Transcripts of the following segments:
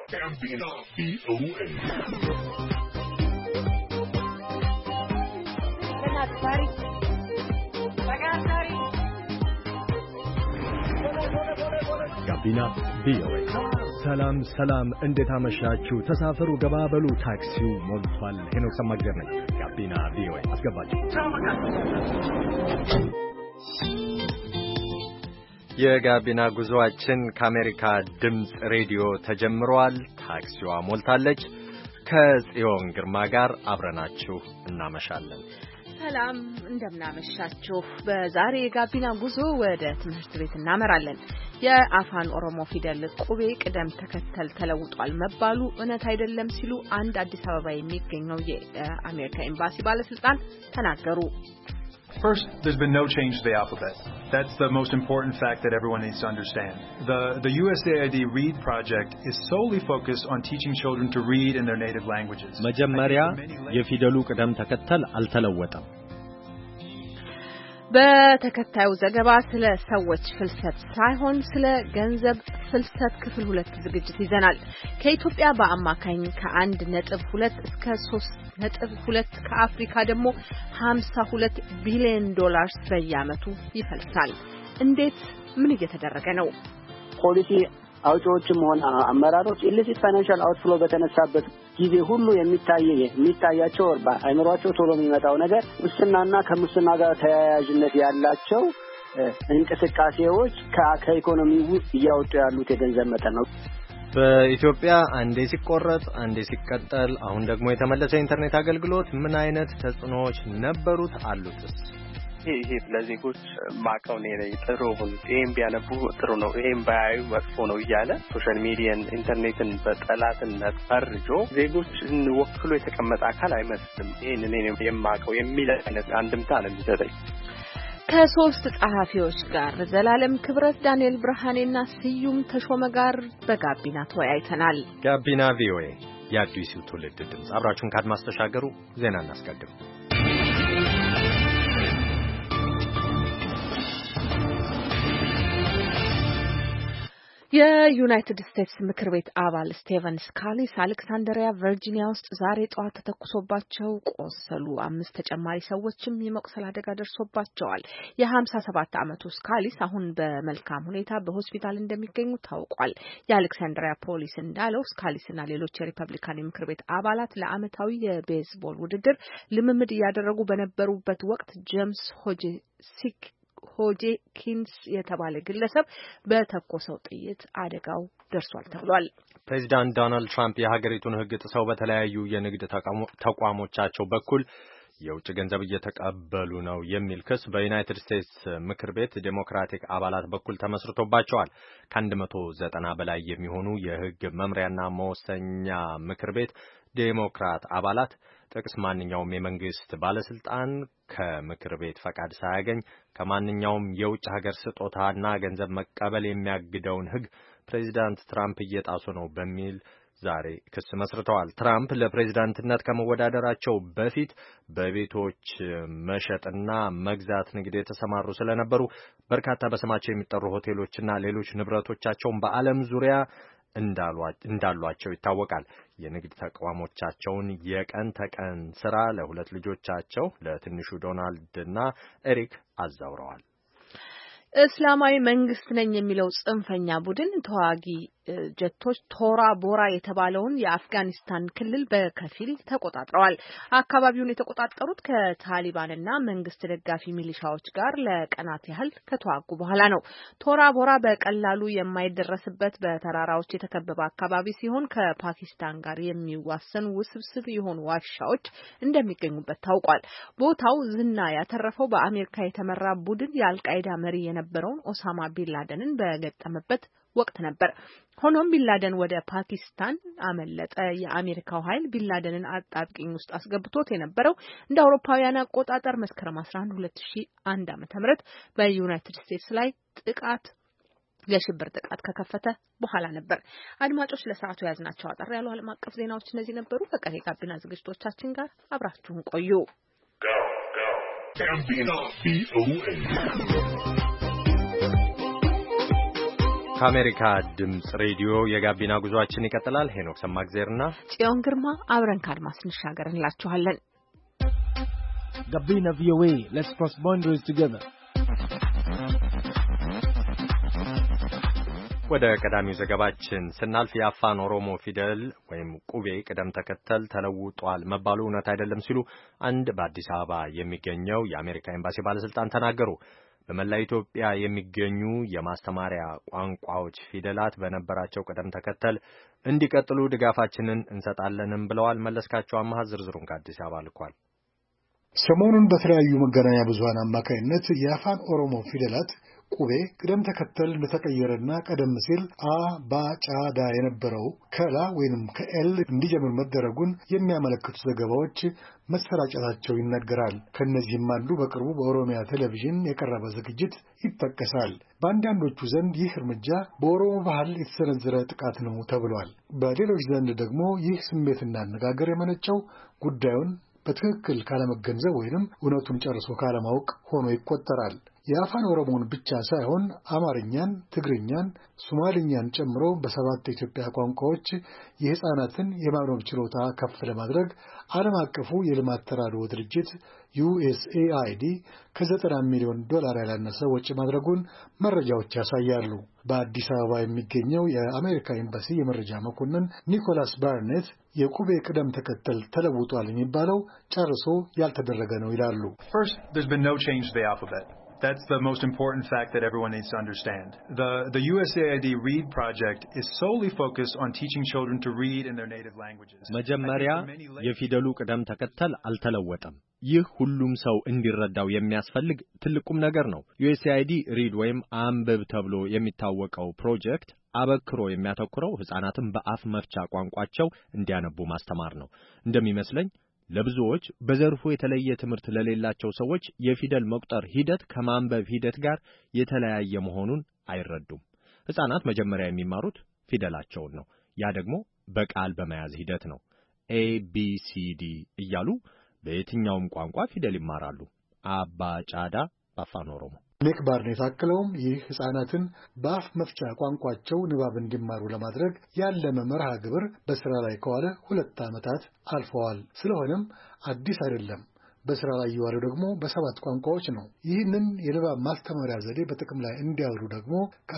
Gambino VOA. ጋቢና ቪኦኤ። ሰላም እንዴት አመሻችሁ? ተሳፈሩ ገባበሉ፣ ታክሲው ሞልቷል። ሄኖክ ሰማግደር ነኝ። ጋቢና ቪኦኤ አስገባችሁ። የጋቢና ጉዞአችን ከአሜሪካ ድምፅ ሬዲዮ ተጀምሯል። ታክሲዋ ሞልታለች። ከጽዮን ግርማ ጋር አብረናችሁ እናመሻለን። ሰላም እንደምናመሻችሁ። በዛሬ የጋቢና ጉዞ ወደ ትምህርት ቤት እናመራለን። የአፋን ኦሮሞ ፊደል ቁቤ ቅደም ተከተል ተለውጧል መባሉ እውነት አይደለም ሲሉ አንድ አዲስ አበባ የሚገኘው የአሜሪካ ኤምባሲ ባለስልጣን ተናገሩ። First, there's been no change to the alphabet. That's the most important fact that everyone needs to understand. The USAID Read project is solely focused on teaching children to read in their native languages. መጀመሪያ የፊደሉ ቅደም ተከተል አልተለወጠም። በተከታዩ ዘገባ ስለ ሰዎች ፍልሰት ሳይሆን ስለ ገንዘብ ፍልሰት ክፍል 2 ዝግጅት ይዘናል። ከኢትዮጵያ በአማካኝ ከ1.2 እስከ 3.2 ከአፍሪካ ደግሞ 52 ቢሊዮን ዶላር በየዓመቱ ይፈልሳል። እንዴት ምን እየተደረገ ነው? ፖሊሲ አውጪዎችም ሆነ አመራሮች ኢሊሲት ፋይናንሻል አውትፍሎ በተነሳበት ጊዜ ሁሉ የሚታያቸው በአይምሮአቸው ቶሎ የሚመጣው ነገር ሙስናና ከሙስና ጋር ተያያዥነት ያላቸው እንቅስቃሴዎች ከኢኮኖሚ ውስጥ እያወጡ ያሉት የገንዘብ መጠን ነው። በኢትዮጵያ አንዴ ሲቆረጥ አንዴ ሲቀጠል አሁን ደግሞ የተመለሰ ኢንተርኔት አገልግሎት ምን አይነት ተጽዕኖዎች ነበሩት አሉትስ? ይሄ ለዜጎች ማቀው ነው ጥሩ ነው። ይሄን ቢያነቡ ጥሩ ነው፣ ይሄን ባያዩ መጥፎ ነው እያለ ሶሻል ሚዲያን ኢንተርኔትን በጠላትነት ፈርጆ ዜጎችን ወክሎ የተቀመጠ አካል አይመስልም። ይሄን እኔ የማቀው የሚል አይነት አንድምታ ነው የሚሰጠኝ። ከሶስት ጸሐፊዎች ጋር ዘላለም ክብረት፣ ዳንኤል ብርሃኔና ስዩም ተሾመ ጋር በጋቢና ተወያይተናል። ጋቢና ቪኦኤ የአዲሱ ትውልድ ድምጽ። አብራችሁን ካድማስ ተሻገሩ። ዜና እናስቀድም። የዩናይትድ ስቴትስ ምክር ቤት አባል ስቴቨን ስካሊስ አሌክሳንድሪያ ቨርጂኒያ ውስጥ ዛሬ ጠዋት ተተኩሶባቸው ቆሰሉ። 5 ተጨማሪ ሰዎችም የመቁሰል አደጋ ደርሶባቸዋል። የ57 ዓመቱ ስካሊስ አሁን በመልካም ሁኔታ በሆስፒታል እንደሚገኙ ታውቋል። የአሌክሳንድሪያ ፖሊስ እንዳለው ስካሊስና ሌሎች የሪፐብሊካን ምክር ቤት አባላት ለዓመታዊ የቤዝቦል ውድድር ልምምድ እያደረጉ በነበሩበት ወቅት ጄምስ ሆጄኪንስ የተባለ ግለሰብ በተኮሰው ጥይት አደጋው ደርሷል ተብሏል። ፕሬዚዳንት ዶናልድ ትራምፕ የሀገሪቱን ሕግ ጥሰው በተለያዩ የንግድ ተቋሞቻቸው በኩል የውጭ ገንዘብ እየተቀበሉ ነው የሚል ክስ በዩናይትድ ስቴትስ ምክር ቤት ዴሞክራቲክ አባላት በኩል ተመስርቶባቸዋል። ከ190 በላይ የሚሆኑ የሕግ መምሪያና መወሰኛ ምክር ቤት ዴሞክራት አባላት ጥቅስ ማንኛውም የመንግስት ባለስልጣን ከምክር ቤት ፈቃድ ሳያገኝ ከማንኛውም የውጭ ሀገር ስጦታና ገንዘብ መቀበል የሚያግደውን ሕግ ፕሬዚዳንት ትራምፕ እየጣሱ ነው በሚል ዛሬ ክስ መስርተዋል። ትራምፕ ለፕሬዚዳንትነት ከመወዳደራቸው በፊት በቤቶች መሸጥና መግዛት ንግድ የተሰማሩ ስለነበሩ በርካታ በስማቸው የሚጠሩ ሆቴሎችና ሌሎች ንብረቶቻቸውን በዓለም ዙሪያ እንዳሏቸው ይታወቃል። የንግድ ተቋሞቻቸውን የቀን ተቀን ስራ ለሁለት ልጆቻቸው ለትንሹ ዶናልድና ኤሪክ አዛውረዋል። እስላማዊ መንግስት ነኝ የሚለው ጽንፈኛ ቡድን ተዋጊ ጀቶች ቶራ ቦራ የተባለውን የአፍጋኒስታን ክልል በከፊል ተቆጣጥረዋል። አካባቢውን የተቆጣጠሩት ከታሊባንና መንግስት ደጋፊ ሚሊሻዎች ጋር ለቀናት ያህል ከተዋጉ በኋላ ነው። ቶራ ቦራ በቀላሉ የማይደረስበት በተራራዎች የተከበበ አካባቢ ሲሆን ከፓኪስታን ጋር የሚዋሰኑ ውስብስብ የሆኑ ዋሻዎች እንደሚገኙበት ታውቋል። ቦታው ዝና ያተረፈው በአሜሪካ የተመራ ቡድን የአልቃይዳ መሪ የነበረውን ኦሳማ ቢንላደንን በገጠመበት ወቅት ነበር። ሆኖም ቢንላደን ወደ ፓኪስታን አመለጠ። የአሜሪካው ኃይል ቢንላደንን አጣብቂኝ ውስጥ አስገብቶት የነበረው እንደ አውሮፓውያን አቆጣጠር መስከረም 11 2001 ዓ.ም በዩናይትድ ስቴትስ ላይ የሽብር ጥቃት ከከፈተ በኋላ ነበር። አድማጮች ለሰዓቱ ያዝናቸው አጠር ያሉ ዓለም አቀፍ ዜናዎች እነዚህ ነበሩ። በቀሪ ጋቢና ዝግጅቶቻችን ጋር አብራችሁን ቆዩ። ከአሜሪካ ድምጽ ሬዲዮ የጋቢና ጉዟችን ይቀጥላል። ሄኖክ ሰማግዜርና ጽዮን ግርማ አብረን ካድማስ እንሻገር እንላችኋለን። ጋቢና ቪኦኤ let's cross boundaries together። ወደ ቀዳሚው ዘገባችን ስናልፍ የአፋን ኦሮሞ ፊደል ወይም ቁቤ ቅደም ተከተል ተለውጧል መባሉ እውነት አይደለም ሲሉ አንድ በአዲስ አበባ የሚገኘው የአሜሪካ ኤምባሲ ባለስልጣን ተናገሩ። በመላ ኢትዮጵያ የሚገኙ የማስተማሪያ ቋንቋዎች ፊደላት በነበራቸው ቅደም ተከተል እንዲቀጥሉ ድጋፋችንን እንሰጣለንም ብለዋል። መለስካቸው አማሃ ዝርዝሩን ከአዲስ አበባ ልኳል። ሰሞኑን በተለያዩ መገናኛ ብዙሃን አማካይነት የአፋን ኦሮሞ ፊደላት ቁቤ ቅደም ተከተል እንደተቀየረና ቀደም ሲል አ ባ ጫ ዳ የነበረው ከላ ወይንም ከኤል እንዲጀምር መደረጉን የሚያመለክቱ ዘገባዎች መሰራጨታቸው ይነገራል። ከነዚህም አንዱ በቅርቡ በኦሮሚያ ቴሌቪዥን የቀረበ ዝግጅት ይጠቀሳል። በአንዳንዶቹ ዘንድ ይህ እርምጃ በኦሮሞ ባህል የተሰነዘረ ጥቃት ነው ተብሏል። በሌሎች ዘንድ ደግሞ ይህ ስሜትና አነጋገር የመነጨው ጉዳዩን በትክክል ካለመገንዘብ ወይንም እውነቱን ጨርሶ ካለማወቅ ሆኖ ይቆጠራል። የአፋን ኦሮሞን ብቻ ሳይሆን አማርኛን፣ ትግርኛን፣ ሶማሊኛን ጨምሮ በሰባት የኢትዮጵያ ቋንቋዎች የሕፃናትን የማንበብ ችሎታ ከፍ ለማድረግ ዓለም አቀፉ የልማት ተራድኦ ድርጅት USAID ከ$90 ሚሊዮን ያላነሰ ወጪ ማድረጉን መረጃዎች ያሳያሉ። በአዲስ አበባ የሚገኘው የአሜሪካ ኤምባሲ የመረጃ መኮንን ኒኮላስ ባርኔት የቁቤ ቅደም ተከተል ተለውጧል የሚባለው ጨርሶ ያልተደረገ ነው ይላሉ። First, there's been no change to the alphabet. That's the most important fact that everyone needs to understand. The USAID READ project is solely focused on teaching children to read in their native languages. መጀመሪያ የፊደሉ ቅደም ተከተል አልተለወጠም። ይህ ሁሉም ሰው እንዲረዳው የሚያስፈልግ ትልቁም ነገር ነው። USAID READ ወይም አንብብ ተብሎ የሚታወቀው ፕሮጀክት አበክሮ የሚያተኩረው ሕፃናትን በአፍ መፍቻ ቋንቋቸው እንዲያነቡ ማስተማር ነው። እንደሚመስለኝ ለብዙዎች በዘርፉ የተለየ ትምህርት ለሌላቸው ሰዎች የፊደል መቁጠር ሂደት ከማንበብ ሂደት ጋር የተለያየ መሆኑን አይረዱም። ሕፃናት መጀመሪያ የሚማሩት ፊደላቸውን ነው። ያ ደግሞ በቃል በመያዝ ሂደት ነው። ABCD እያሉ በየትኛውም ቋንቋ ፊደል ይማራሉ። አባ ጫዳ በአፋን ኦሮሞ። ኒክ ባርኔት አክለውም ይህ ሕፃናትን በአፍ መፍቻ ቋንቋቸው ንባብ እንዲማሩ ለማድረግ ያለመ መርሃ ግብር በስራ ላይ ከዋለ 2 ዓመታት አልፈዋል። ስለሆነም አዲስ አይደለም። በስራ ላይ የዋለው ደግሞ በ7 ቋንቋዎች ነው። ይህንን የንባብ ማስተማሪያ ዘዴ በጥቅም ላይ እንዲያውሉ ደግሞ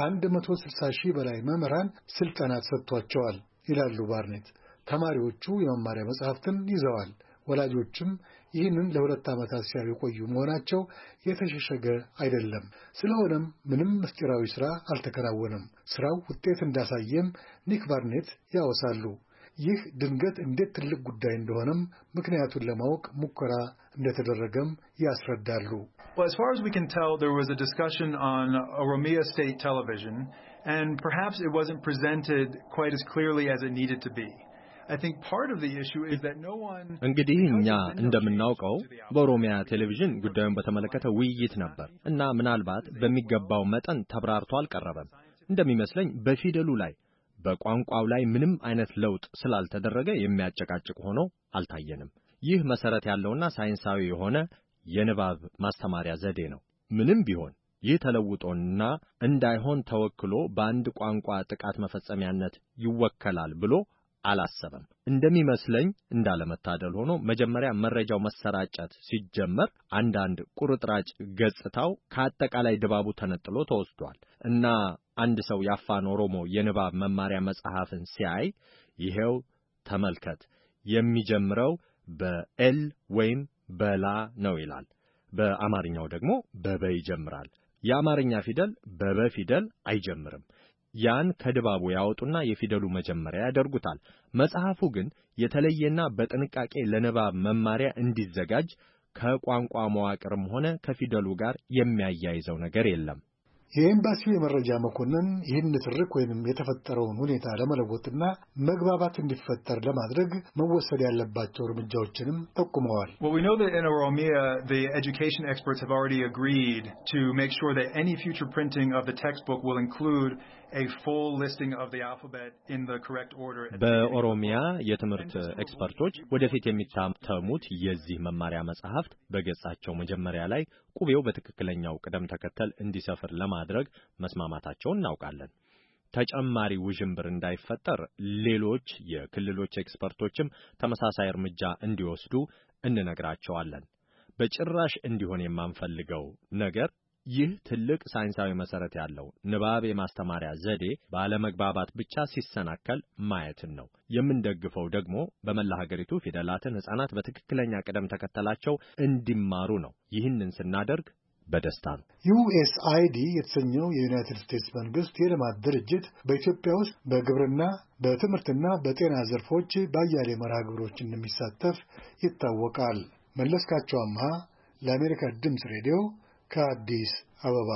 ከ160 ሺህ በላይ መምህራን ስልጠና ተሰጥቷቸዋል ይላሉ ባርኔት። ተማሪዎቹ የመማሪያ መጽሐፍትን ይዘዋል። ወላጆችም ይህንን ለ2 ዓመታት ሲያዩ የቆዩ መሆናቸው የተሸሸገ አይደለም። ስለሆነም ምንም ምስጢራዊ ሥራ አልተከናወነም። ሥራው ውጤት እንዳሳየም ኒክ ባርኔት ያወሳሉ። ይህ ድንገት እንዴት ትልቅ ጉዳይ እንደሆነም ምክንያቱን ለማወቅ ሙከራ እንደተደረገም ያስረዳሉ። Well, as far as we can tell, there was a discussion on Oromia State Television, and perhaps it wasn't presented quite as clearly as it needed to be. እንግዲህ እኛ እንደምናውቀው በኦሮሚያ ቴሌቪዥን ጉዳዩን በተመለከተ ውይይት ነበር እና ምናልባት በሚገባው መጠን ተብራርቶ አልቀረበም። እንደሚመስለኝ በፊደሉ ላይ በቋንቋው ላይ ምንም አይነት ለውጥ ስላልተደረገ የሚያጨቃጭቅ ሆኖ አልታየንም። ይህ መሰረት ያለውና ሳይንሳዊ የሆነ የንባብ ማስተማሪያ ዘዴ ነው። ምንም ቢሆን ይህ ተለውጦና እንዳይሆን ተወክሎ በአንድ ቋንቋ ጥቃት መፈጸሚያነት ይወከላል ብሎ አላሰበም። እንደሚመስለኝ እንዳለመታደል ሆኖ መጀመሪያ መረጃው መሰራጨት ሲጀመር አንዳንድ ቁርጥራጭ ገጽታው ከአጠቃላይ ድባቡ ተነጥሎ ተወስዷል እና አንድ ሰው የአፋን ኦሮሞ የንባብ መማሪያ መጽሐፍን ሲያይ ይሄው ተመልከት የሚጀምረው በኤል ወይም በላ ነው ይላል። በአማርኛው ደግሞ በበ ይጀምራል። የአማርኛ ፊደል በበ ፊደል አይጀምርም። ያን ከድባቡ ያወጡና የፊደሉ መጀመሪያ ያደርጉታል። መጽሐፉ ግን የተለየና በጥንቃቄ ለንባብ መማሪያ እንዲዘጋጅ ከቋንቋ መዋቅርም ሆነ ከፊደሉ ጋር የሚያያይዘው ነገር የለም። የኤምባሲው የመረጃ መኮንን ይህን ትርክ ወይንም የተፈጠረውን ሁኔታ ለመለወጥና መግባባት እንዲፈጠር ለማድረግ መወሰድ ያለባቸው እርምጃዎችንም ጠቁመዋል። Well, we know that in Oromia, the education experts have already agreed to make sure that any future printing of the textbook will include a full listing of the alphabet in the correct order. በኦሮሚያ የትምህርት ኤክስፐርቶች ወደፊት የሚታተሙት የዚህ መማሪያ መጽሐፍት በገጻቸው መጀመሪያ ላይ ቁቤው በትክክለኛው ቅደም ተከተል እንዲሰፍር ለማድረግ መስማማታቸውን እናውቃለን። ተጨማሪ ውዥንብር እንዳይፈጠር ሌሎች የክልሎች ኤክስፐርቶችም ተመሳሳይ እርምጃ እንዲወስዱ እንነግራቸዋለን። በጭራሽ እንዲሆን የማንፈልገው ነገር ይህ ትልቅ ሳይንሳዊ መሰረት ያለው ንባብ የማስተማሪያ ዘዴ ባለመግባባት ብቻ ሲሰናከል ማየትን ነው። የምንደግፈው ደግሞ በመላ ሀገሪቱ ፊደላትን ሕፃናት በትክክለኛ ቅደም ተከተላቸው እንዲማሩ ነው። ይህንን ስናደርግ በደስታ ነው። USAID የተሰኘው የዩናይትድ ስቴትስ መንግስት የልማት ድርጅት በኢትዮጵያ ውስጥ በግብርና በትምህርትና በጤና ዘርፎች በአያሌ መርሃ ግብሮች እንደሚሳተፍ ይታወቃል። መለስካቸው አምሃ ለአሜሪካ ድምፅ ሬዲዮ ከአዲስ አበባ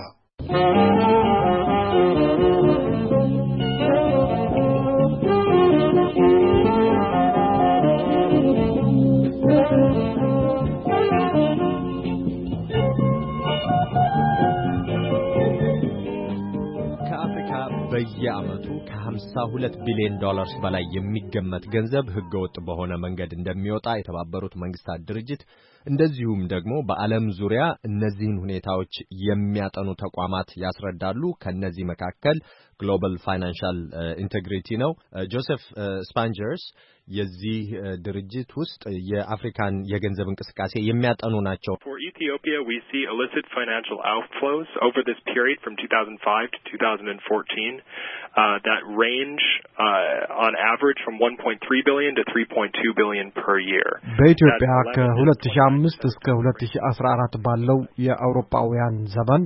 በየዓመቱ ከ52 ቢሊዮን ዶላርስ በላይ የሚገመት ገንዘብ ህገወጥ በሆነ መንገድ እንደሚወጣ የተባበሩት መንግስታት ድርጅት እንደዚሁም ደግሞ በዓለም ዙሪያ እነዚህን ሁኔታዎች የሚያጠኑ ተቋማት ያስረዳሉ። ከነዚህ መካከል ግሎባል ፋይናንሻል ኢንቴግሪቲ ነው። ጆሴፍ ስፓንጀርስ የዚህ ድርጅት ውስጥ የአፍሪካን የገንዘብ እንቅስቃሴ የሚያጠኑ ናቸው። For Ethiopia, we see illicit financial outflows over this period from 2005 to 2014 that range on average from 1.3 billion to 3.2 billion per year. በኢትዮጵያ ከ2005 እስከ 2014 ባለው የአውሮፓውያን ዘመን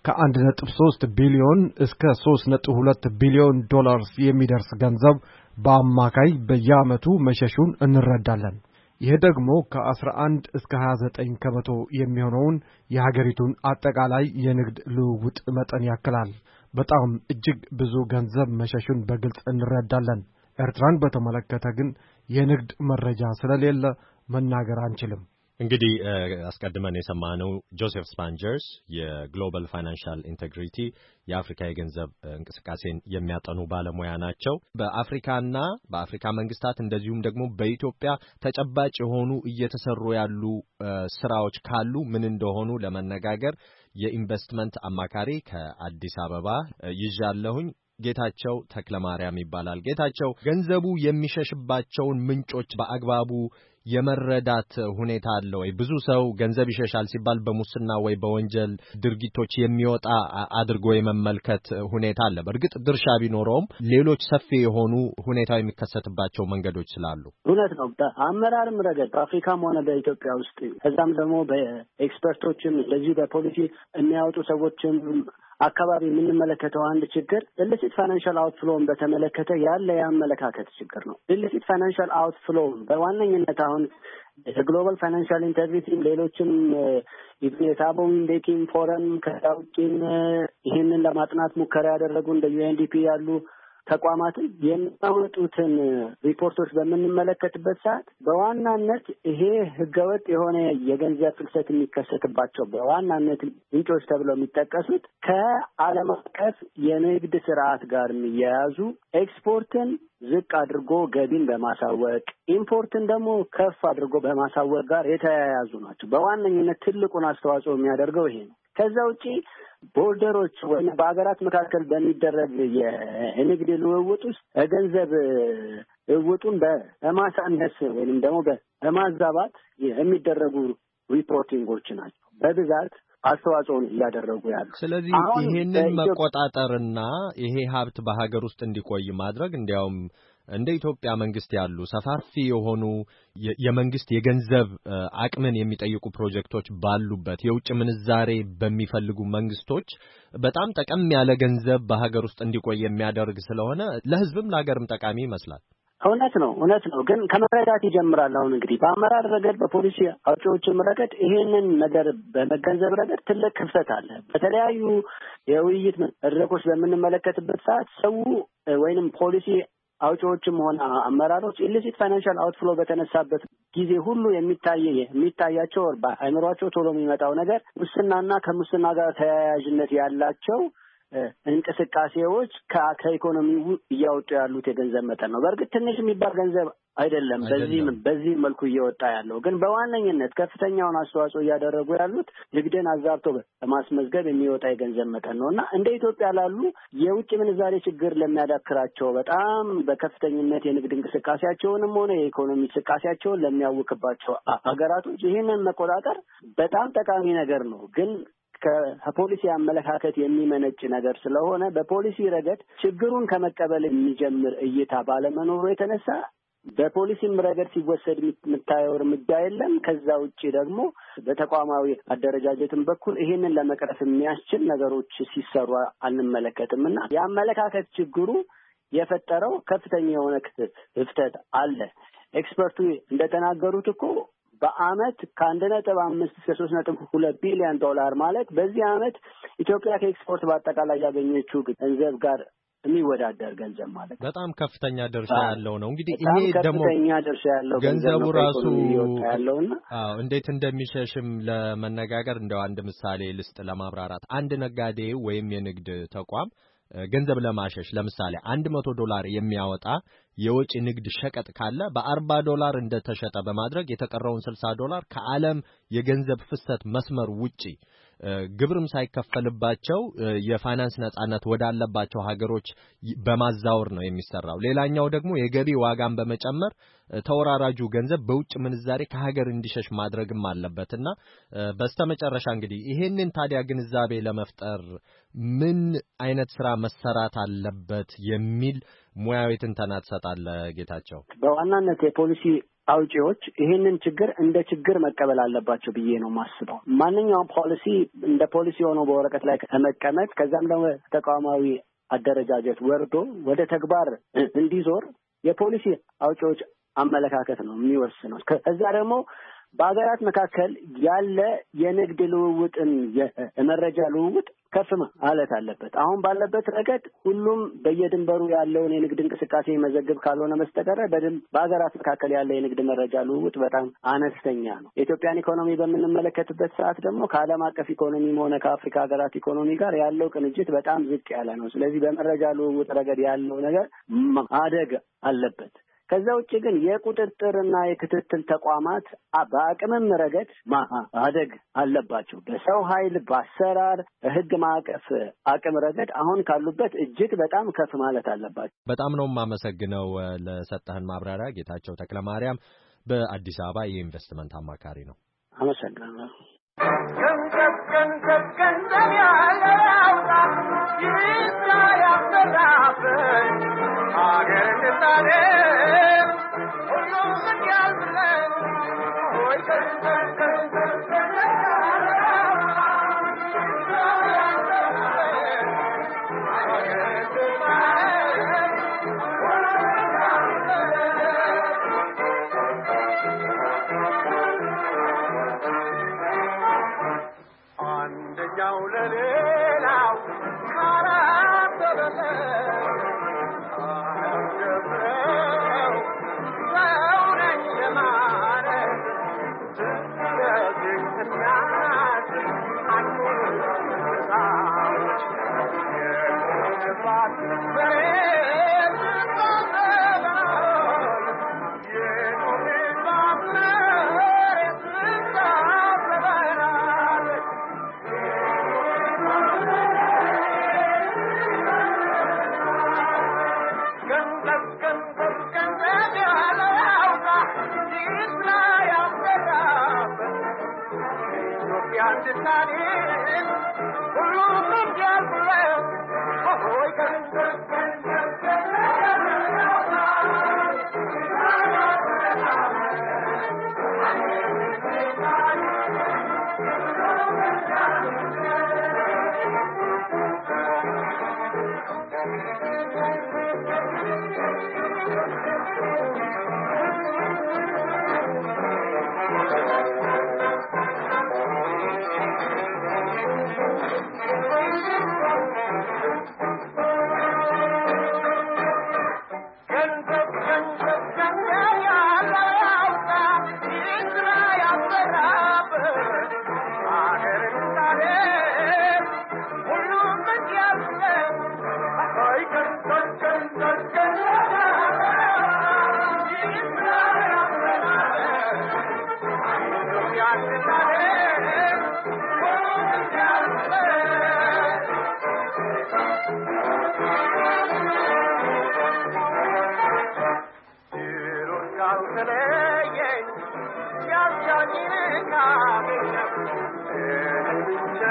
ከ1.3 ቢሊዮን እስከ 3.2 ቢሊዮን ዶላርስ የሚደርስ ገንዘብ በአማካይ በየዓመቱ መሸሹን እንረዳለን። ይህ ደግሞ ከ11 እስከ 29 ከመቶ የሚሆነውን የሀገሪቱን አጠቃላይ የንግድ ልውውጥ መጠን ያክላል። በጣም እጅግ ብዙ ገንዘብ መሸሹን በግልጽ እንረዳለን። ኤርትራን በተመለከተ ግን የንግድ መረጃ ስለሌለ መናገር አንችልም። እንግዲህ አስቀድመን የሰማነው ጆሴፍ ስፓንጀርስ የግሎባል ፋይናንሻል ኢንቴግሪቲ የአፍሪካ የገንዘብ እንቅስቃሴን የሚያጠኑ ባለሙያ ናቸው። በአፍሪካና በአፍሪካ መንግስታት እንደዚሁም ደግሞ በኢትዮጵያ ተጨባጭ የሆኑ እየተሰሩ ያሉ ስራዎች ካሉ ምን እንደሆኑ ለመነጋገር የኢንቨስትመንት አማካሪ ከአዲስ አበባ ይዣለሁኝ። ጌታቸው ተክለማርያም ይባላል። ጌታቸው፣ ገንዘቡ የሚሸሽባቸውን ምንጮች በአግባቡ የመረዳት ሁኔታ አለ ወይ? ብዙ ሰው ገንዘብ ይሸሻል ሲባል በሙስና ወይ በወንጀል ድርጊቶች የሚወጣ አድርጎ የመመልከት ሁኔታ አለ። በእርግጥ ድርሻ ቢኖረውም ሌሎች ሰፊ የሆኑ ሁኔታው የሚከሰትባቸው መንገዶች ስላሉ እውነት ነው። በአመራርም ረገድ በአፍሪካም ሆነ በኢትዮጵያ ውስጥ ከዛም ደግሞ በኤክስፐርቶችም እንደዚሁ በፖሊሲ የሚያወጡ ሰዎችም አካባቢ የምንመለከተው አንድ ችግር ኢሊሲት ፋይናንሻል አውትፍሎውን በተመለከተ ያለ የአመለካከት ችግር ነው። ኢሊሲት ፋይናንሻል አውትፍሎውን በዋነኝነት አሁን የግሎባል ፋይናንሻል ኢንቴግሪቲ ሌሎችም የታቦ ኢንዴክሲንግ ፎረም ከውጭም ይህንን ለማጥናት ሙከራ ያደረጉ እንደ UNDP ያሉ ተቋማትን የሚያወጡትን ሪፖርቶች በምንመለከትበት ሰዓት በዋናነት ይሄ ህገወጥ የሆነ የገንዘብ ፍልሰት የሚከሰትባቸው በዋናነት ምንጮች ተብለው የሚጠቀሱት ከዓለም አቀፍ የንግድ ስርዓት ጋር የሚያያዙ ኤክስፖርትን ዝቅ አድርጎ ገቢን በማሳወቅ ኢምፖርትን ደግሞ ከፍ አድርጎ በማሳወቅ ጋር የተያያዙ ናቸው። በዋነኝነት ትልቁን አስተዋጽኦ የሚያደርገው ይሄ ነው። ከዛ ውጪ ቦርደሮች ወይም በአገራት መካከል በሚደረግ የንግድ ልውውጥ ውስጥ ገንዘብ ልውውጡን በማሳነስ ወይም ደግሞ በማዛባት የሚደረጉ ሪፖርቲንጎች ናቸው በብዛት አስተዋጽኦን እያደረጉ ያሉ። ስለዚህ ይሄንን መቆጣጠርና ይሄ ሀብት በሀገር ውስጥ እንዲቆይ ማድረግ እንዲያውም እንደ ኢትዮጵያ መንግስት ያሉ ሰፋፊ የሆኑ የመንግስት የገንዘብ አቅምን የሚጠይቁ ፕሮጀክቶች ባሉበት የውጭ ምንዛሬ በሚፈልጉ መንግስቶች በጣም ጠቀም ያለ ገንዘብ በሀገር ውስጥ እንዲቆይ የሚያደርግ ስለሆነ ለህዝብም ለሀገርም ጠቃሚ ይመስላል። እውነት ነው። ግን ከመረዳት ይጀምራል። አሁን እንግዲህ በአመራር ረገድ በፖሊሲ አውጪዎችም ረገድ ይሄንን ነገር በመገንዘብ ረገድ ትልቅ ክፍተት አለ። በተለያዩ የውይይት መድረኮች በምንመለከትበት ሰዓት ሰው ወይንም ፖሊሲ አውጪዎችም ሆነ አመራሮች ኢሊሲት ፋይናንሻል አውትፍሎ በተነሳበት ጊዜ ሁሉ የሚታያቸው በአእምሯቸው ቶሎ የሚመጣው ነገር ሙስናና ከሙስና ጋር ተያያዥነት ያላቸው እንቅስቃሴዎች ከኢኮኖሚው እያወጡ ያሉት የገንዘብ መጠን ነው። በእርግጥ ትንሽ የሚባል ገንዘብ አይደለም በዚህ መልኩ እየወጣ ያለው ግን በዋነኝነት ከፍተኛውን አስተዋጽኦ እያደረጉ ያሉት ንግድን አዛብቶ በማስመዝገብ የሚወጣ የገንዘብ መጠን ነውና እንደ ኢትዮጵያ ላሉ የውጭ ምንዛሬ ችግር ለሚያዳክራቸው በጣም በከፍተኝነት የንግድ እንቅስቃሴያቸውንም ሆነ የኢኮኖሚ እንቅስቃሴያቸውን ለሚያውክባቸው ሀገራቶች ይህንን መቆጣጠር በጣም ጠቃሚ ነገር ነው። ግን ከፖሊሲ አመለካከት የሚመነጭ ነገር ስለሆነ በፖሊሲ ረገድ ችግሩን ከመቀበል የሚጀምር እይታ ባለመኖሩ የተነሳ በፖሊሲም ረገድ ሲወሰድ የምታየው እርምጃ የለም። ከዛ ውጪ ደግሞ በተቋማዊ አደረጃጀትም በኩል ይሄንን ለመቅረፍ የሚያስችል ነገሮች ሲሰሩ አንመለከትምና የአመለካከት ችግሩ የፈጠረው ከፍተኛ የሆነ ክፍተት አለ። ኤክስፐርቱ እንደተናገሩት እኮ በአመት ከ1.5 እስከ 3.2 ቢሊዮን ዶላር ማለት በዚህ አመት ኢትዮጵያ ከኤክስፖርት በአጠቃላይ ያገኘችው ገንዘብ ጋር የሚወዳደር ገንዘብ ማለት በጣም ከፍተኛ ድርሻ ያለው ነው። እንግዲህ ይሄ ደግሞ ከፍተኛ ድርሻ ያለው ገንዘቡ ራሱ ያለውና እንዴት እንደሚሸሽም ለመነጋገር እንደው አንድ ምሳሌ ልስጥ ለማብራራት። አንድ ነጋዴ ወይም የንግድ ተቋም ገንዘብ ለማሸሽ ለምሳሌ $100 የሚያወጣ የወጪ ንግድ ሸቀጥ ካለ $40 እንደተሸጠ በማድረግ የተቀረውን $60 ከዓለም የገንዘብ ፍሰት መስመር ውጪ ግብርም ሳይከፈልባቸው የፋይናንስ ነጻነት ወዳለባቸው ሀገሮች በማዛወር ነው የሚሰራው። ሌላኛው ደግሞ የገቢ ዋጋን በመጨመር ተወራራጁ ገንዘብ በውጭ ምንዛሬ ከሀገር እንዲሸሽ ማድረግም አለበትና በስተመጨረሻ እንግዲህ ይሄንን ታዲያ ግንዛቤ ለመፍጠር ምን አይነት ስራ መሰራት አለበት የሚል ሙያዊ ትንተና ትሰጣለህ ጌታቸው? በዋናነት የፖሊሲ አውጪዎች ይሄንን ችግር እንደ ችግር መቀበል አለባቸው ብዬ ነው ማስበው። ማንኛውም ፖሊሲ እንደ ፖሊሲ ሆኖ በወረቀት ላይ ከመቀመጥ ከዛም ደግሞ ተቋማዊ አደረጃጀት ወርዶ ወደ ተግባር እንዲዞር የፖሊሲ አውጪዎች አመለካከት ነው የሚወስነው። ከዛ ደግሞ በአገራት መካከል ያለ የንግድ ልውውጥን የመረጃ ልውውጥ ከፍ ማለት አለበት። አሁን ባለበት ረገድ ሁሉም በየድንበሩ ያለውን የንግድ እንቅስቃሴ መዘግብ ካልሆነ በስተቀር በአገራት መካከል ያለ የንግድ መረጃ ልውውጥ በጣም አነስተኛ ነው። የኢትዮጵያን ኢኮኖሚ በምንመለከትበት ሰዓት ደግሞ ከዓለም አቀፍ ኢኮኖሚም ሆነ ከአፍሪካ ሀገራት ኢኮኖሚ ጋር ያለው ቅንጅት በጣም ዝቅ ያለ ነው። ስለዚህ በመረጃ ልውውጥ ረገድ ያለው ነገር ማደግ አለበት። ከዛ ውጭ ግን የቁጥጥርና የክትትል ተቋማት በአቅምም ረገድ ማደግ አለባቸው። በሰው ኃይል፣ በአሰራር፣ በሕግ ማዕቀፍ አቅም ረገድ አሁን ካሉበት እጅግ በጣም ከፍ ማለት አለባቸው። በጣም ነው የማመሰግነው ለሰጠህን ማብራሪያ። ጌታቸው ተክለማርያም በአዲስ አበባ የኢንቨስትመንት አማካሪ ነው። አመሰግናለሁ። ገንዘብ ያለውጣ ይዛ ያፈራበት አገር ተሳለ ሁሉም ያዝለን ወይ አንደኛው ለሌላው ካራተበለ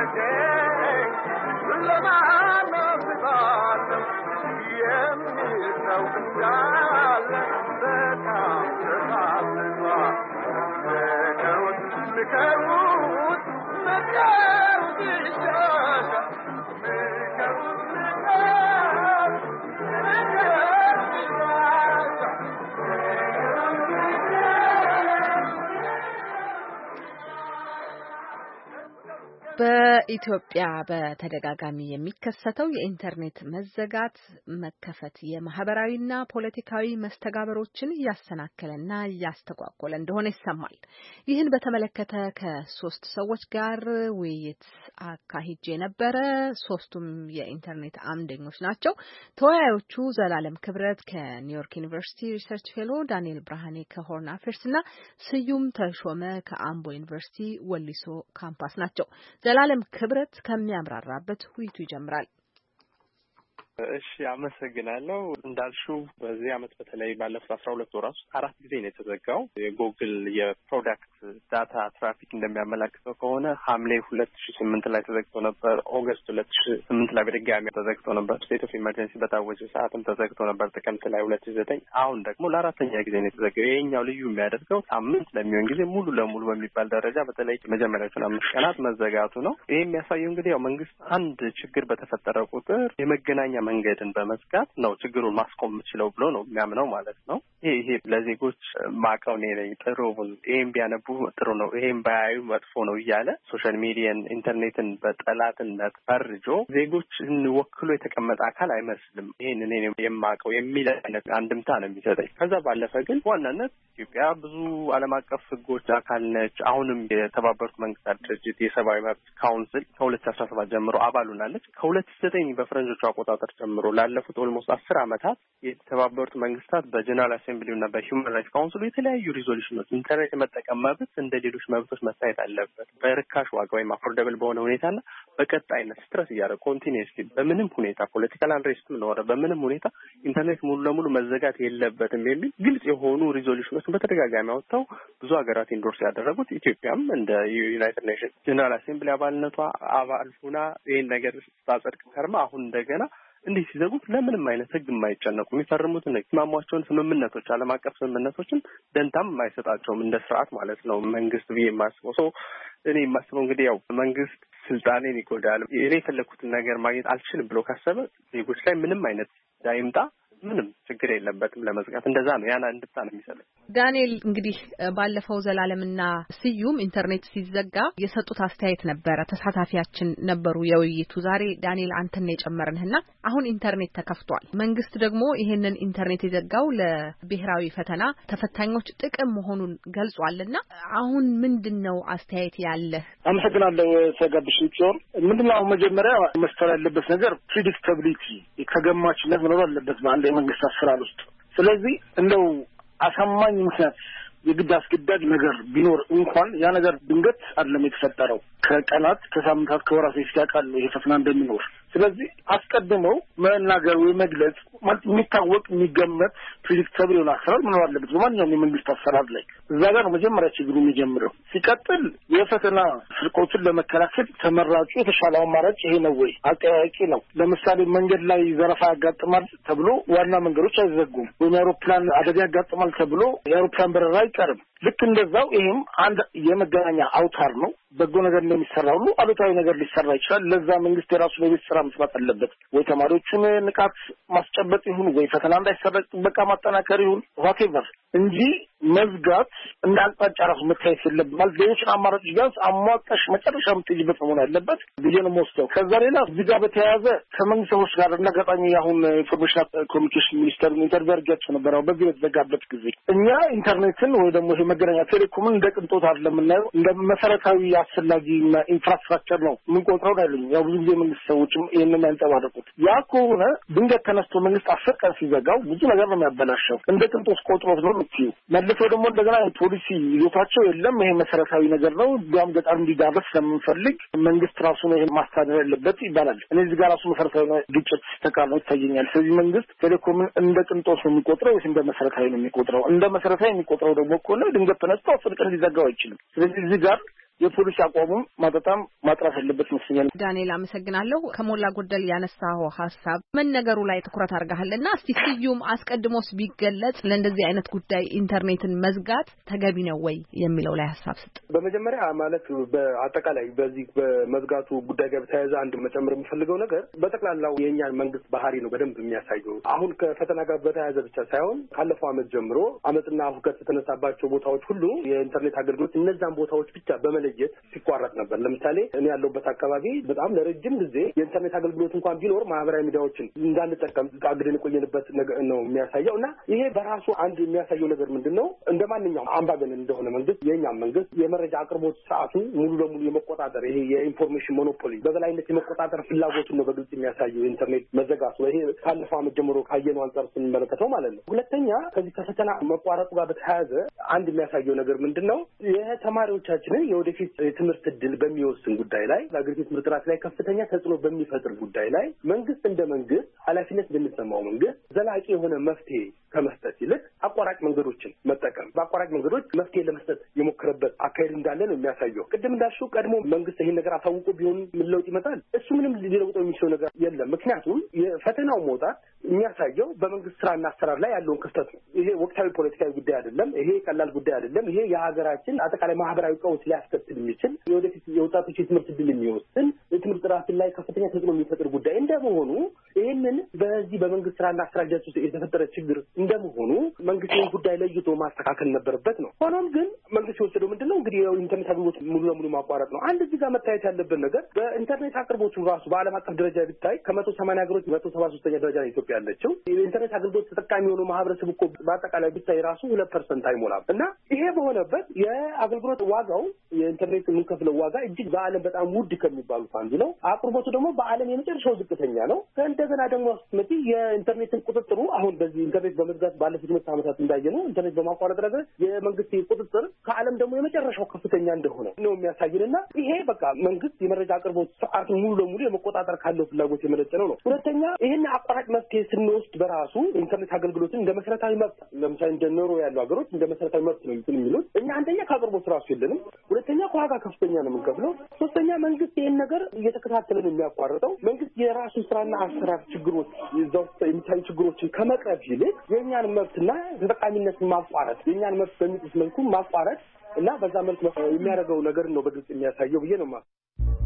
በኢትዮጵያ በተደጋጋሚ የሚከሰተው የኢንተርኔት መዘጋት መከፈት የማህበራዊና ፖለቲካዊ መስተጋብሮችን ያሰናከለና ያስተጓጎለ እንደሆነ ይሰማል። ይህን በተመለከተ ከሶስት ሰዎች ጋር ውይይት አካሂጄ ነበረ። ሶስቱም የኢንተርኔት አምደኞች ናቸው። ተወያዮቹ ዘላለም ክብረት ከኒውዮርክ ዩኒቨርሲቲ ሪሰርች ፌሎ፣ ዳንኤል ብርሃኔ ከሆርን አፌርስና ስዩም ተሾመ ከአምቦ ዩኒቨርሲቲ ወሊሶ ካምፓስ ናቸው። ዘላለም ክብረት ከሚያብራራበት ውይይቱ ይጀምራል። እሺ አመሰግናለሁ። እንዳልሽው በዚህ አመት በተለይ ባለፉት 12 ወራት ውስጥ 4 ጊዜ ነው የተዘጋው። የጉግል የፕሮዳክት ዳታ ትራፊክ እንደሚያመለክተው ከሆነ ሐምሌ 2008 ላይ ተዘግቶ ነበር። ኦገስት 2008 ላይ በድጋሚ ተዘግቶ ነበር። ስቴት ኦፍ ኢመርጀንሲ በታወጀ ሰዓትም ተዘግቶ ነበር ጥቅምት ላይ 2009። አሁን ደግሞ ለአራተኛ ጊዜ ነው የተዘጋው። ይሄኛው ልዩ የሚያደርገው ሳምንት ለሚሆን ጊዜ ሙሉ ለሙሉ በሚባል ደረጃ በተለይ መጀመሪያዎቹን 5 ቀናት መዘጋቱ ነው። ይሄ የሚያሳየው እንግዲህ ያው መንግስት አንድ ችግር በተፈጠረ ቁጥር የመገናኛ መንገድን በመዝጋት ነው ችግሩን ማስቆም የምችለው ብሎ ነው የሚያምነው ማለት ነው። ይሄ ለዜጎች ማቀው ነኝ ጥሩ ይሄን ቢያነቡ ጥሩ ነው፣ ይሄን ባያዩ መጥፎ ነው እያለ ሶሻል ሚዲያን ኢንተርኔትን በጠላትነት ፈርጆ ዜጎችን ወክሎ የተቀመጠ አካል አይመስልም። ይሄን እኔ የማቀው የሚል አይነት አንድምታ ነው የሚሰጠኝ። ከዛ ባለፈ ግን ዋናነት ኢትዮጵያ ብዙ ዓለም አቀፍ ህጎች አካል ነች። አሁንም የተባበሩት መንግስታት ድርጅት የሰብአዊ መብት ካውንስል ከ2017 ጀምሮ አባል ሆናለች። ከ2009 በፈረንጆቹ አቆጣጠር ጀምሮ ላለፉት ኦልሞስት 10 ዓመታት የተባበሩት መንግስታት በጀነራል አሴምብሊው እና በሂውማን ራይትስ ካውንስሉ የተለያዩ ሪዞሉሽኖች ኢንተርኔት የመጠቀም መብት እንደ ሌሎች መብቶች መታየት አለበት በርካሽ ዋጋ ወይም አፎርደብል በሆነ ሁኔታና በቀጣይነት ስትረስ እያደረገ ኮንቲኒየስሊ በምንም ሁኔታ ፖለቲካል አንሬስትም ኖረ በምንም ሁኔታ ኢንተርኔት ሙሉ ለሙሉ መዘጋት የለበትም የሚል ግልጽ የሆኑ ሪዞሉሽኖችን በተደጋጋሚ አወጣው ብዙ ሀገራት ኢንዶርስ ያደረጉት ኢትዮጵያም እንደ ዩናይትድ ኔሽንስ ጀነራል አሴምብሊ አባልነቷ አባል ሆና ይሄን ነገር ስታጸድቅ ከርማ አሁን እንደገና እንዲህ ሲዘጉት ለምንም አይነት ህግ የማይጨነቁ የሚፈርሙትን የሚስማሟቸውን ስምምነቶች ዓለም አቀፍ ስምምነቶችን ደንታም የማይሰጣቸውም እንደ ስርዓት ማለት ነው መንግስት ብዬ የማስበው እኔ የማስበው እንግዲህ ያው መንግስት ስልጣኔን ይጎዳል እኔ የፈለኩትን ነገር ማግኘት አልችልም ብሎ ካሰበ ዜጎች ላይ ምንም አይነት ዳይምጣ ምንም ችግር የለበትም ለመዝጋት። እንደዛ ነው ያና እንድታ ነው የሚሰለው። ዳንኤል እንግዲህ ባለፈው ዘላለምና ስዩም ኢንተርኔት ሲዘጋ የሰጡት አስተያየት ነበረ። ተሳታፊያችን ነበሩ የውይይቱ። ዛሬ ዳንኤል አንተን የጨመርንህና አሁን ኢንተርኔት ተከፍቷል። መንግስት ደግሞ ይሄንን ኢንተርኔት የዘጋው ለብሔራዊ ፈተና ተፈታኞች ጥቅም መሆኑን ገልጿልና አሁን ምንድነው አስተያየት ያለህ? አመሰግናለሁ ሰጋብሽ ጽዮን። ምንድነው መጀመሪያ መስተር ያለበት ነገር ፕሪዲክታቢሊቲ ከገማችነት መኖር አለበት በአንድ የመንግስት አሰራር ውስጥ። ስለዚህ እንደው አሳማኝ ምክንያት የግድ አስገዳጅ ነገር ቢኖር እንኳን ያ ነገር ድንገት አይደለም የተፈጠረው። ከቀናት ከሳምንታት ከወራት በፊት ያውቃሉ ይሄ ፈተና እንደሚኖር። ስለዚህ አስቀድመው መናገር ወይ መግለጽ ማለት የሚታወቅ የሚገመት ፕሪዲክተብል የሆነ አሰራር መኖር አለበት በማንኛውም የመንግስት አሰራር ላይ። እዛ ጋር ነው መጀመሪያ ችግሩ የሚጀምረው። ሲቀጥል የፈተና ስርቆትን ለመከላከል ተመራጩ የተሻለው አማራጭ ይሄ ነው ወይ? አጠያያቂ ነው። ለምሳሌ መንገድ ላይ ዘረፋ ያጋጥማል ተብሎ ዋና መንገዶች አይዘጉም፣ ወይም የአውሮፕላን አደጋ ያጋጥማል ተብሎ የአውሮፕላን በረራ አይቀርም። ልክ እንደዛው ይሄም አንድ የመገናኛ አውታር ነው። በጎ ነገር እንደሚሰራ ሁሉ አሉታዊ ነገር ሊሰራ ይችላል። ለዛ መንግስት የራሱ የቤት ስራ መስራት አለበት። ወይ ተማሪዎቹን ንቃት ማስጨበጥ ይሁን፣ ወይ ፈተና እንዳይሰረቅ ጥበቃ ማጠናከር ይሁን ዋቴቨር እንጂ መዝጋት እንደ አቅጣጫ ራሱ መታየት የለብም። ማለት ሌሎችን አማራጮች ቢያንስ አሟጣሽ መጨረሻ የምትይዝበት መሆን ያለበት ብዬ ነው የምወስደው። ከዛ ሌላ እዚህ ጋር በተያያዘ ከመንግስት ሰዎች ጋር እንዳጋጣሚ አሁን ኢንፎርሜሽን ኮሚኒኬሽን ሚኒስተሩን ኢንተርቪው አድርጌያቸው ነበር። አሁን በዚህ በተዘጋበት ጊዜ እኛ ኢንተርኔትን ወይ ደግሞ ይሄ መገናኛ ቴሌኮምን እንደ ቅንጦት አይደለም የምናየው፣ እንደ መሰረታዊ አስፈላጊ ኢንፍራስትራክቸር ነው የምንቆጥረው አይደለም። ያው ብዙ ጊዜ መንግስት ሰዎችም ይሄንን ያንጸባረቁት። ያ ከሆነ ድንገት ተነስቶ መንግስት 10 ቀን ሲዘጋው ብዙ ነገር ነው የሚያበላሸው። እንደ ቅንጦት ቆጥሮት ነው የምትይው። መልሰው ደግሞ እንደገና ፖሊሲ ይዞታቸው የለም ይሄ መሰረታዊ ነገር ነው ቢያም ገጠር እንዲዳረስ ስለምንፈልግ መንግስት ራሱ ነው ይሄን ማስተዳደር ያለበት ይባላል። እኔ እዚህ ጋር ራሱ መሰረታዊ ግጭት ተቃርኖ ይታየኛል። ስለዚህ መንግስት ቴሌኮምን እንደ ቅንጦት ነው የሚቆጥረው ወይስ እንደ መሰረታዊ ነው የሚቆጥረው? እንደ መሰረታዊ የሚቆጥረው ደግሞ ከሆነ ድንገት ተነስቶ 10 ቀን ሊዘጋው አይችልም። ስለዚህ እዚህ ጋር የፖሊሲ አቋሙም ማጣጣም ማጥራት ያለበት ይመስለኛል። ዳንኤል አመሰግናለሁ። ከሞላ ጎደል ያነሳው ሐሳብ መነገሩ ላይ ትኩረት አድርጋለና እስቲ ስዩም አስቀድሞስ ቢገለጽ ለእንደዚህ አይነት ጉዳይ ኢንተርኔትን መዝጋት ተገቢ ነው ወይ የሚለው ላይ ሐሳብ ስጥ። በመጀመሪያ ማለት በአጠቃላይ በዚህ በመዝጋቱ ጉዳይ ጋር በተያያዘ አንድ መጨመር የምፈልገው ነገር በጠቅላላው የእኛን መንግስት ባህሪ ነው በደንብ የሚያሳየው። አሁን ከፈተና ጋር በተያያዘ ብቻ ሳይሆን ካለፈው ዓመት ጀምሮ አመጽና ሁከት የተነሳባቸው ቦታዎች ሁሉ የኢንተርኔት አገልግሎት እነዛን ቦታዎች ብቻ በመለየት ሲቋረጥ ነበር። ለምሳሌ እኔ ያለሁበት አካባቢ በጣም ለረጅም ጊዜ የኢንተርኔት አገልግሎት እንኳን ቢኖር ማህበራዊ ሚዲያዎችን እንዳንጠቀም አግደን የቆየንበት ነገር ነው የሚያሳየው እና ይሄ በራሱ አንድ የሚያሳየው ነገር ምንድነው? እንደ ማንኛውም አምባገነን እንደሆነ መንግስት የኛም መንግስት የመረጃ አቅርቦት ሰዓቱን ሙሉ ለሙሉ የመቆጣጠር ይሄ የኢንፎርሜሽን ሞኖፖሊ በበላይነት የመቆጣጠር ፍላጎቱን ነው በግልጽ የሚያሳየው ኢንተርኔት መዘጋቱ። ይሄ ካለፈው ዓመት ጀምሮ ካየነው አንጻር ስንመለከተው ማለት ነው። ሁለተኛ ከዚህ ከፈተና መቋረጡ ጋር በተያያዘ አንድ የሚያሳየው ነገር ምንድነው? የተማሪዎቻችንን የወደፊት የትምህርት ዕድል በሚወስን ጉዳይ ላይ በአገሪቱ ትምህርት ጥራት ላይ ከፍተኛ ተጽዕኖ በሚፈጥር ጉዳይ ላይ መንግስት እንደ መንግስት ኃላፊነት እንደሚሰማው መንግስት ዘላቂ የሆነ መፍትሄ ከመስጠት ይልቅ አቋራጭ መንገዶችን መጠቀም በአቋራጭ መንገዶች መፍትሄ ለመስጠት የሞከረበት አካሄድ እንዳለ ነው የሚያሳየው። ቅድም እንዳልሽው ቀድሞ መንግስት ይሄን ነገር አሳውቆ ቢሆን ምን ለውጥ ይመጣል? እሱ ምንም ሊለውጠው የሚችለው ነገር የለም። ምክንያቱም የፈተናው መውጣት የሚያሳየው በመንግስት ስራና አሰራር ላይ ያለውን ክፍተት ነው። ይሄ ወቅታዊ ፖለቲካዊ ጉዳይ አይደለም። ይሄ ቀላል ጉዳይ አይደለም። ይሄ የሀገራችን አጠቃላይ ማህበራዊ ቀውስ ሊያስከትል የሚችል የወደፊት የወጣቶች የትምህርት ዕድል የሚወስን የትምህርት ጥራትን ላይ ከፍተኛ ተጽዕኖ የሚፈጥር ጉዳይ እንደመሆኑ ይህንን በዚህ በመንግስት ስራና አሰራር ሂደት ውስጥ የተፈጠረ ችግር እንደመሆኑ መንግስት ይህን ጉዳይ ለይቶ ማስተካከል ነበረበት ነው። ሆኖም ግን መንግስት የወሰደው ምንድነው? እንግዲህ የኢንተርኔት አገልግሎት ሙሉ ለሙሉ ማቋረጥ ነው። አንድ እዚህ ጋር መታየት ያለበት ነገር በኢንተርኔት አቅርቦቱ ራሱ በዓለም አቀፍ ደረጃ ቢታይ ከ180 ሀገሮች 173ኛ ደረጃ ነው ኢትዮጵያ ያለችው። የኢንተርኔት አገልግሎት ተጠቃሚ የሆነው ማህበረሰብ እኮ በአጠቃላይ ቢታይ ራሱ 2% አይሞላም እና ይሄ በሆነበት የአገልግሎት ዋጋው የኢንተርኔት የሚከፍለው ዋጋ እጅግ በዓለም በጣም ውድ ከሚባሉት አንዱ ነው። አቅርቦቱ ደግሞ በዓለም የመጨረሻው ዝቅተኛ ነው። እንደገና ደግሞ ስትመጪ የኢንተርኔትን ቁጥጥሩ አሁን በዚህ ኢንተርኔት በመዝጋት ባለፉት 2 ዓመታት እንዳየነው ኢንተርኔት በማቋረጥ ረገድ የመንግስት ቁጥጥር ከዓለም ደግሞ የመጨረሻው ከፍተኛ እንደሆነ ነው የሚያሳይንና ይሄ በቃ መንግስት የመረጃ አቅርቦት ስርዓቱን ሙሉ ለሙሉ የመቆጣጠር ካለው ፍላጎት የመነጨ ነው። ሁለተኛ ይሄን አቋራጭ መፍትሄ ስንወስድ በራሱ ኢንተርኔት አገልግሎትን እንደ መሰረታዊ መብት ለምሳሌ እንደ ኖርዌይ ያሉ ሀገሮች እንደ መሰረታዊ መብት ነው የሚሉት። እኛ አንደኛ ከአቅርቦት ራሱ የለንም፣ ሁለተኛ ከዋጋ ከፍተኛ ነው የምንከፍለው፣ ሶስተኛ መንግስት ይሄን ነገር እየተከታተለ ነው የሚያቋርጠው። መንግስት የራሱ ስራና አሰራር ችግሮች እዛው የሚታዩ ችግሮችን ከመቅረፍ ይልቅ የእኛን መብትና ተጠቃሚነትን ማቋረጥ የእኛን መብት በሚጥስ መልኩ ማቋረጥ እና በዛ መልኩ የሚያደርገው ነገር ነው በግልጽ የሚያሳየው ብዬ ነው ማለት።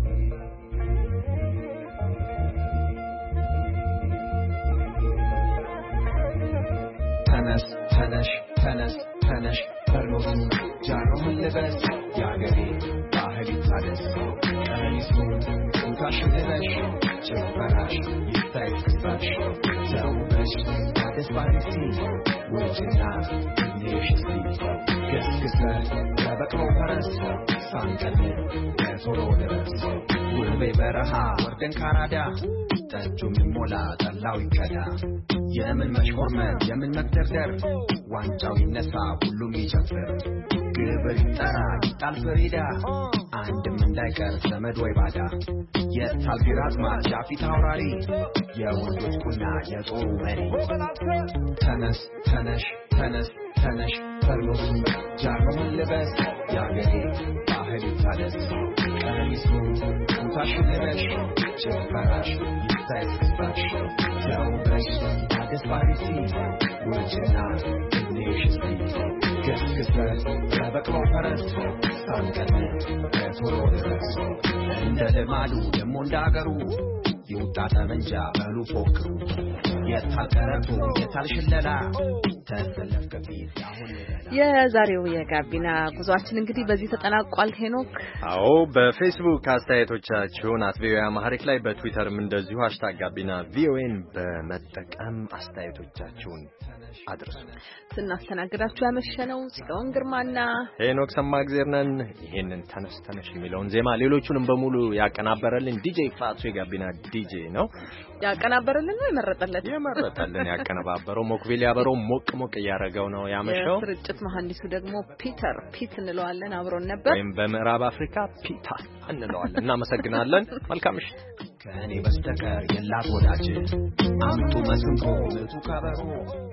ተነስ ተነሽ ተነስ ተነሽ በርኖሱ ጃኖህን ልበስ የአገሬ ባህል ይታደስ ቀሚሱን ጡታሽን ልበሽ ጭፈራሽ ይታይ ክሳሽ ተውበሽ አደስባሪሲ ውጭና ትንሽ ሲ ገስግሰ በበቅሎ ፈረስ ሳንቀልብ ለቶሎ ድረስ ውቤ በረሃ ወርደን ካራዳ ጠጁ ሚሞላ ጠላው ይከዳ የምን መሽኮርመን የምን መግደርደር ዋንጫው ይነሳ ሁሉም ይጨፍር ግብር ይጠራ ይጣል ፍሪዳ አንድም እንዳይቀር ዘመድ ወይ ባዳ የታል ቢራዝማች ያፊት አውራሪ የወንዶች ቁና የጦሩ መሪ ተነስ ተነሽ ተነስ ተነሽ ፈርኖሱ ጃኖህን ልበስ የአገሬ ባህል ይታደስ ቀሚሱን ጡታሽን ልበሽ ጭፈራሽ ይታይ ክሳሽ ተውበሽ አደስባሪሲ ውጭና ትንሽ ሲ ገስግሰ በበቅሎ ፈረስ ሳንቀልብ ለቶሎ ድረስ እንደ ልማዱ ደሞ እንደ አገሩ ይውጣ ጠመንጃ በሉ ፎክሩ የታል ቀረርቶ የታል ሽለላ ተሰለፍ ከፊት አሁን የዛሬው የጋቢና ጉዟችን እንግዲህ በዚህ ተጠናቋል። ሄኖክ አዎ በፌስቡክ አስተያየቶቻችሁን @ቪኦኤ አማርኛ ላይ በትዊተርም እንደዚሁ #ጋቢና ቪኦኤን በመጠቀም አስተያየቶቻችሁን አድርሱ። ስናስተናግዳችሁ ያመሸነው ጽዮን ግርማና ሄኖክ ሰማግዜር ነን። ይሄንን ተነስ ተነሽ የሚለውን ዜማ ሌሎቹንም በሙሉ ያቀናበረልን ዲጄ ፋቱ የጋቢና ዲጄ ነው። ያቀናበረልን ነው የመረጠልን ያቀነባበረው ሞክቢል ያበረው ሞቅ ሞቅ እያደረገው ነው ያመሸው። ስርጭት መሐንዲሱ ደግሞ ፒት እንለዋለን አብሮን ነበር። ወይም በምዕራብ አፍሪካ ፒታ እንለዋለን። እናመሰግናለን። መልካም ምሽት። ከእኔ በስተቀር የላት ወዳጅ አምጡ መስንቆ ምቱ ከበሮ